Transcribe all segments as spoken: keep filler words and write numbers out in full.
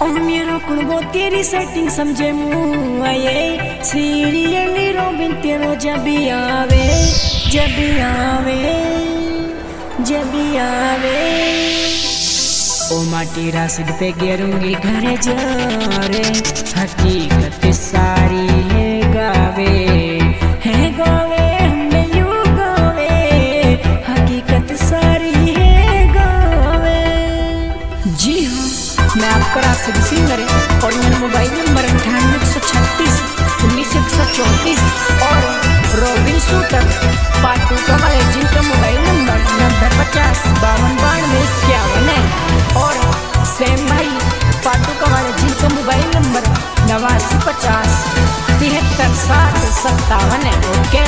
और मेरो कुड़बो तेरी सेटिंग समझे मुँह आए सीरियल रोबिन तेरो जब आवे जब आवे जब आवे ओ माटी रासिद पे गिरूंगी घर जा रे हकीकत सारी है गावे है गावे हमें यू गावे हकीकत सारी है गावे। जी हाँ, मैं आपका रासिद सिंगर और मेरा मोबाइल नंबर अठानवे एक सौ छत्तीस उन्नीस एक सौ चौंतीस और रोबिन शूटर पाटू का वाले जिनका मोबाइल नंबर नब्बे पचास बावन बानवे इक्यावन है और सेम भाई पाटू का वाले जिनका मोबाइल नंबर नवासी पचास तिहत्तर सात सत्तावन है। ओके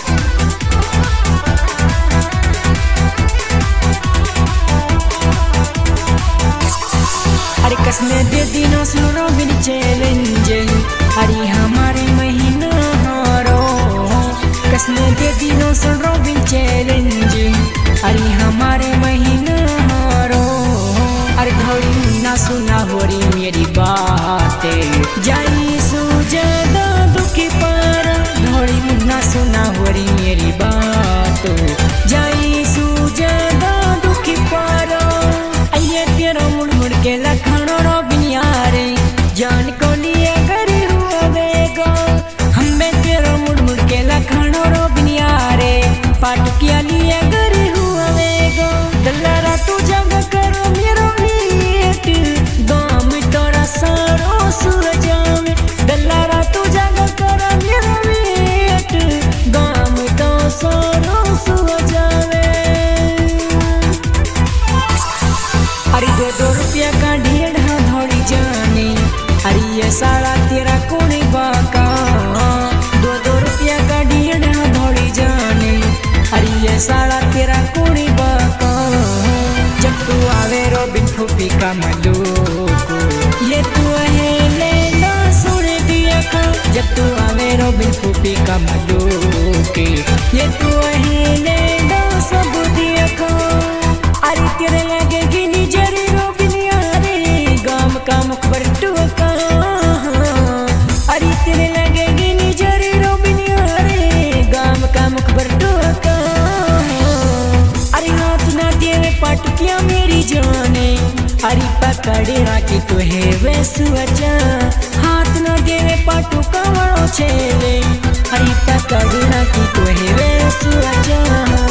अरे कसने दे दिनों सुनो बिन चैलेंज अरे हमारे महीना हारो कसने दे दिनों सुनो बिन चैलेंज अरे हमारे महीना हारो अरे थोड़ी ना सुना हो रही मेरी बातें जाई सो ज्यादा दुखी पर थोड़ी ना सुना हो रही मेरी बात जाई सो ज्यादा दुखी पर आइए तेरा मुड़ मुड़ के लखनऊ रोबिन यारे जान को लिए गरी हुआ बेगो हमें तेरा मुड़ मुड़ के लखनऊ रोबिन यारे पाट किया लिए गरी हुआ बेगो दल्लारा तू जग करो मेरो मीट दाम तोरा सारो सूरजावे दल्लारा तू जग करो मेरो मीट दाम तो सारो सूरजावे। अरे दो दो रुपया का ढेर धोड़ी जाने अरे ये सारा तेरा कोने बाका दो दो रुपया का ढेर धोड़ी जाने अरे ये सारा तेरा कोने बाका जब तू आवे रोबिन फूफी का मलूको ये तू है लेना सुन दिया का जब तू आवे रोबिन फूफी का मलूके ये तू है लेना सब दिया का अरे तेरे लगेगी निजरी रोबिन यारे गाम का मुखबर टुका अरे तेरे लगेगी निजरी रोबिन यारे गाम का मुखबर टुका अरे हाथ ना देवे पटकिया मेरी जाने अरे पकड़े राखी तो है वैसु अच्छा हाथ ना देवे पाटू का वड़ो छेले अरे पकड़े राखी तो है वैसु अच्छा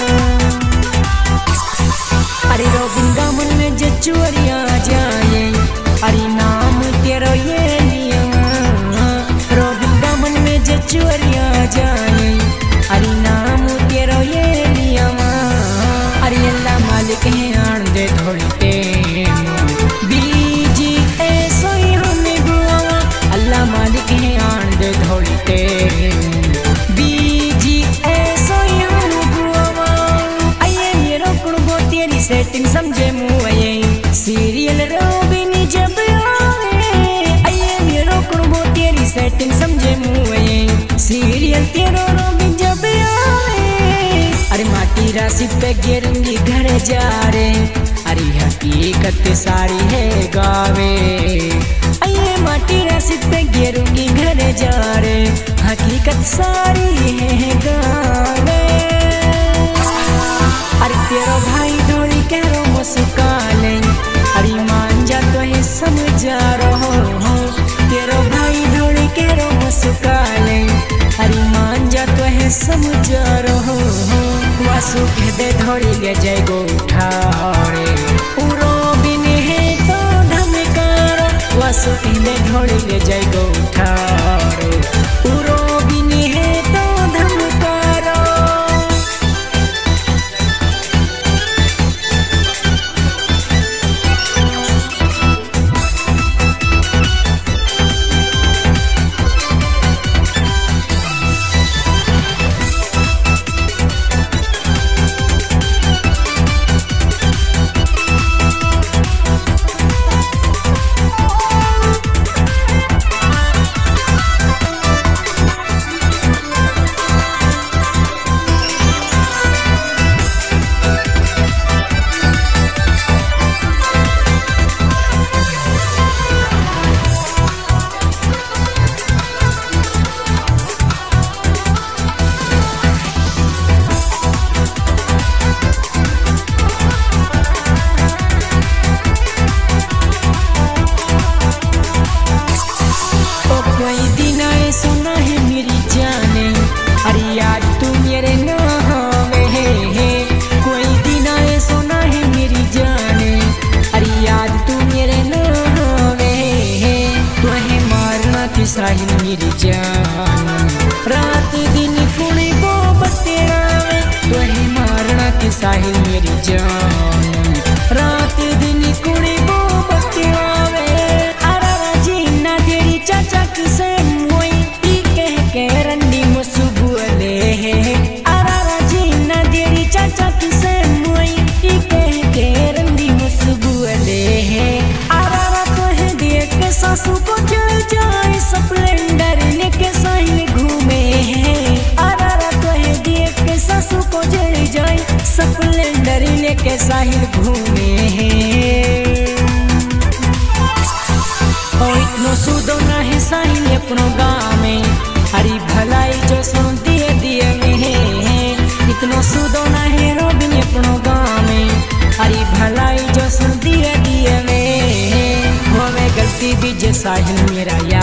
अरे रोबिन का मन में जो चोरिया जाए अरे नाम तेरो ये लिया रोबिन का मन में जो चोरिया जाए अरे नाम तेरो ये लिया अरे अल्लाह मालिक है आन दे थोड़ी टेम बीजी ऐसो ही हमें बुआ अल्लाह मालिक है आन दे थोड़ी टेम बीजी ऐसो ही हमें बुआ आइए मेरो कुड़बो तेरी सेटिंग समझे मुए सीरियल रोबिन जब आवे आइए मेरो कुड़बो तेरी सेटिंग समझे मुए सीरियल तेरो रोबिन जब आवे अरे माटी राशि पे गिरूंगी घर जा रे अरे हकीकत सारी है गावे आइए माटी राशि पे गिरूंगी घर जा रे हकीकत सारी है गावे। अरे तेरो भाई ढोली करो मुस्का ले अरे मान जा तो है समझा रहो हो तेरो भाई ढोली करो मुस्का ले अरे मान जा तो है समझा रहो हो वासु के दे ढोली ले जाए गो उठारे उरो बिन है तो धमकारो वासु के दे ढोली ले जाए गो उठारे उरो बिन है तो धमकारो। मेरी जान। रात दिन कुणी को बतेरावे तो ही मारना के साहिल मेरी जान। रात दिन कुणी को बतेरावे अरे जीना तेरी चाचा किसे मोई ती कह के रंडी मुसुबुले अरे जीना तेरी चाचा किसे मोई ती कह के रंडी मुसुबुले अरे तो है देख के सासू को चल जाए स्प्लेंडर लेके साहिल घूमे अरे तो है देख के सासू को चल जाए स्प्लेंडर लेके साहिल घूमे। ओ इतनो सुदो ना है साहिल अपनो गाँव में हरी भलाई जो सुन दिए दिए में इतनो सुदो ना है रोबिन अपनो गाँव में हरी भलाई जो सुन दिए दिए में होवे गलती भी जे साहिल मेरा यार।